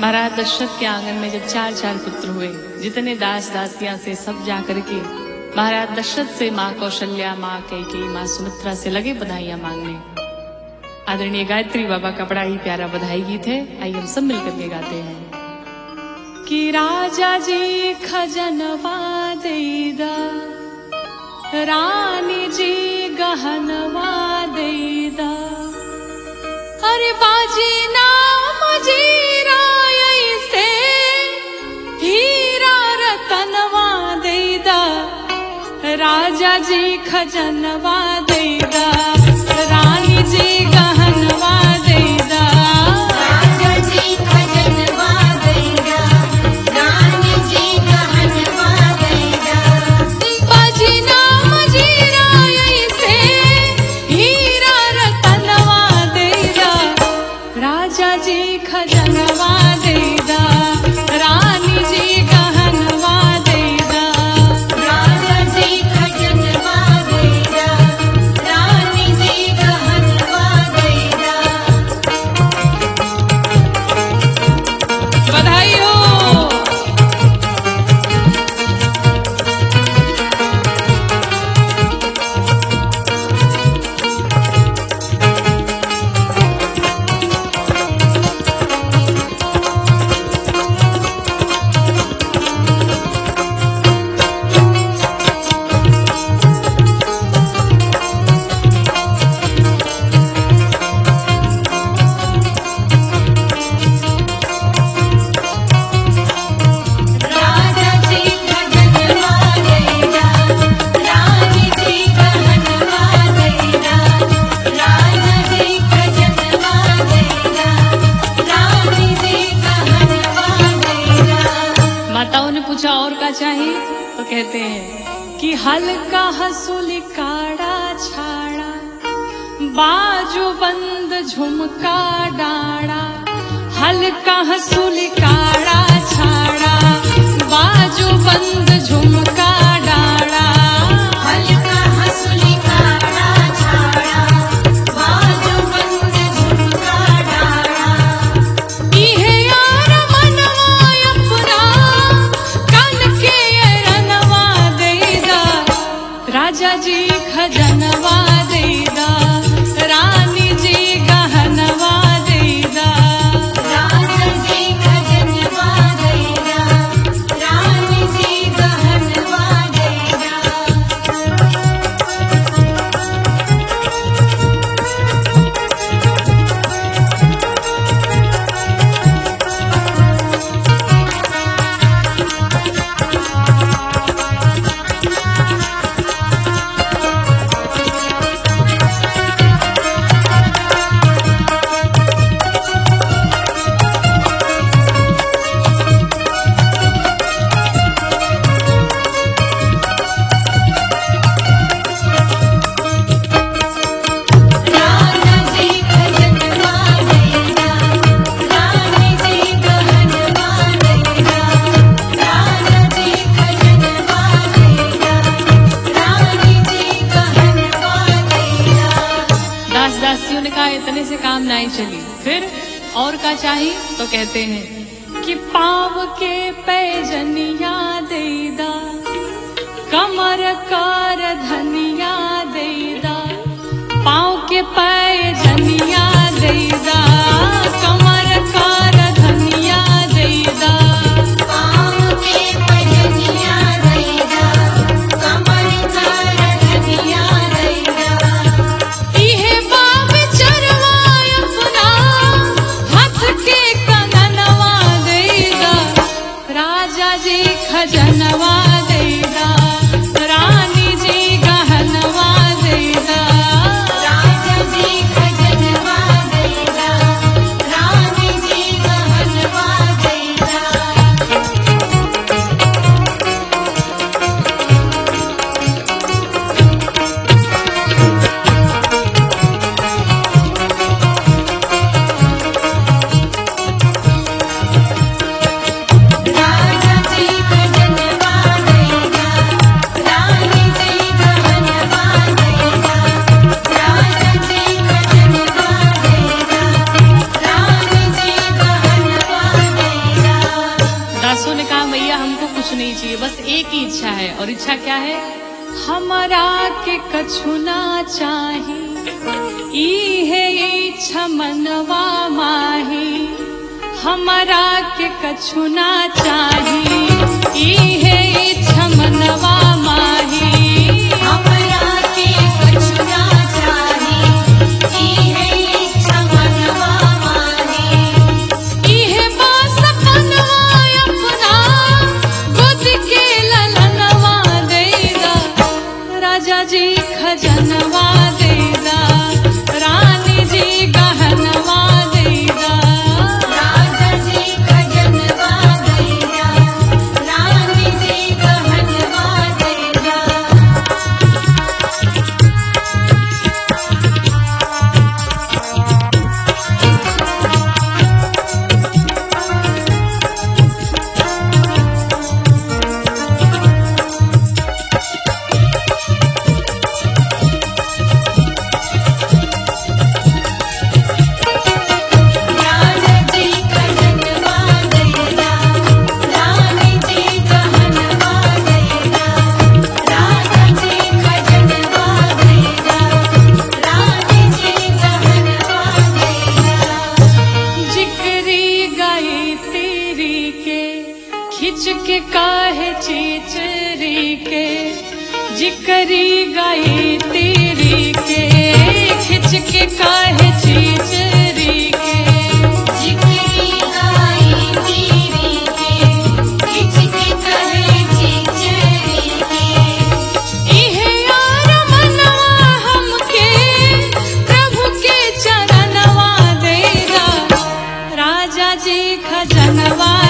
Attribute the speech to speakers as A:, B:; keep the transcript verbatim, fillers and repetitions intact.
A: महाराज दशरथ के आंगन में जब चार चार पुत्र हुए, जितने दास दासियां से सब जा करके महाराज दशरथ से माँ कौशल्या, माँ कैकेयी, माँ सुमित्रा से लगे बधाइयां मांगने। आदरणीय गायत्री बाबा का बड़ा ही प्यारा बधाई गीत है, आइए हम सब मिलकर के गाते हैं कि राजा जी खजनवा देदा, रानी जी गहनवा देदा, अरे बाजी नाम जीरा से हीरा रतनवा देदा, राजा जी खजनवा देदा, रानी जी गहनवा देदा,
B: राजा जी खजनवा देदा, रानी जी गहनवा देदा,
A: बाजी नाम जीरा से हीरा रतनवा देदा, राजा जी खजनवा देदा, रानी जी गहनवा देदा,
B: राजा जी खजनवा देदा, रानी जी गहनवा देदा।
A: बधाई हो।
B: राजा जी खजनवा देदा, रानी जी गहनवा देदा, राजा जी खजनवा देदा, रानी जी गहनवा देदा।
A: माताओं ने पूछा और क्या चाहिए, तो कहते हैं कि हल्का हसूली काड़ा छाड़ा, बाजू बंद झुमका डाड़ा, हल्का हसूली काड़ा छाड़ा, बाजू बंद झुमका डाड़ा,
B: हल्का हंसुली काड़ा छाड़ा, बाजू बंद झुमका डाड़ा,
A: इहे यार मनवा अपना, कन के रनवा देदा, राजा जी खजनवा देदा, रानी जी गहनवा देदा,
B: राजा जी खजनवा देदा, रानी जी गहनवा देदा। राजा जी खजनवा देदा, रानी जी गहनवा देदा, राजा जी खजनवा देदा, रानी जी गहनवा देदा।
A: दास दासियों ने कहा इतने से काम नहीं चली, फिर और क्या चाहिए, तो कहते हैं कि पाव के पैजनिया देदा, कमर कार धनिया देदा, पाव के पैजनिया देदा, कमर कार धनिया देदा,
B: पाँव के पैजनिया देदा, कमर कर धनिया देदा,
A: इहे बाब चरवा अपना, हाथ के कंगनवा देदा, राजा जी खजनवा देदा, रानी जी गहनवा देदा,
B: राजा जी खजनवा देदा, रानी जी गहनवा देदा। राजा जी खजनवा
A: उन्होंने कहा मैया हमको कुछ नहीं चाहिए, बस एक ही इच्छा है। और इच्छा क्या है? हमारा के कछु ना चाही, इहे इच्छा मनवा माही। हमारा के कछु ना चाही, इहे इच्छा मनवा माही।
B: हमरा के कछु ना चाही, इहे इच्छा मनवा माही।
A: इहे बास बनवा अपना गोद के ललनवा देगा, राजा जी खजनवा देगा, रानी जी गहनवा देगा।
B: राजा जी खजनवा देगा, रानी जी गहनवा देगा। राजा जी खजनवा देगा, रानी जी गहनवा देगा। राजा जी खजनवा देगा, रानी जी गहनवा देगा।
A: जिक्री गाई तेरी के खिंच के काहे चीचरी के, जिक्री गाई तेरी के खिंच के काहे चीचरी के।
B: जिक्री गाई तेरी के, खिंच के कहे चीचरी के।
A: इहे यार मनवा हमके प्रभु के चरणवा देगा, राजा जी खजनवा